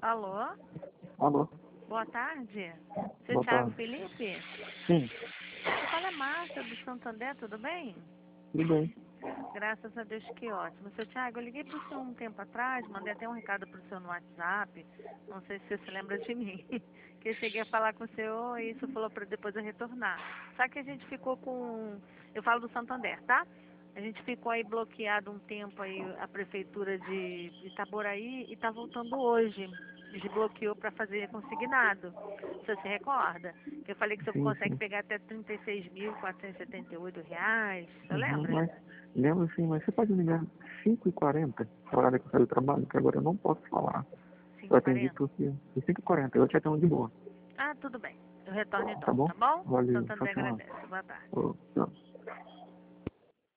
Alô? Alô? Boa tarde. Seu Boa Thiago tarde. Felipe? Sim, Você fala Márcia do Santander, tudo bem? tudo bem. Graças a Deus, que ótimo. Seu Thiago, eu liguei para o senhor um tempo atrás, mandei até um recado para o senhor no WhatsApp, não sei se você se lembra de mim, que eu cheguei a falar com o senhor e isso falou para depois eu retornar. Só que a gente ficou com... Eu falo do Santander, tá? A gente ficou aí bloqueado um tempo aí, a prefeitura de Itaboraí, e está voltando hoje. Desbloqueou para fazer consignado. Você se recorda? Que eu falei que você Sim, consegue sim. pegar até R$ 36.478. Você Uhum, lembra? mas, lembro sim, mas você pode ligar 5h40, a hora que eu saio do trabalho, que agora eu não posso falar. Eu atendi 5h40? porque... E 5h40, eu te atendo de boa. Ah, tudo bem. Eu retorno então, Tá bom? tá bom? Valeu, tchau, Santander tchau. agradece. Boa tarde. Ô, tchau.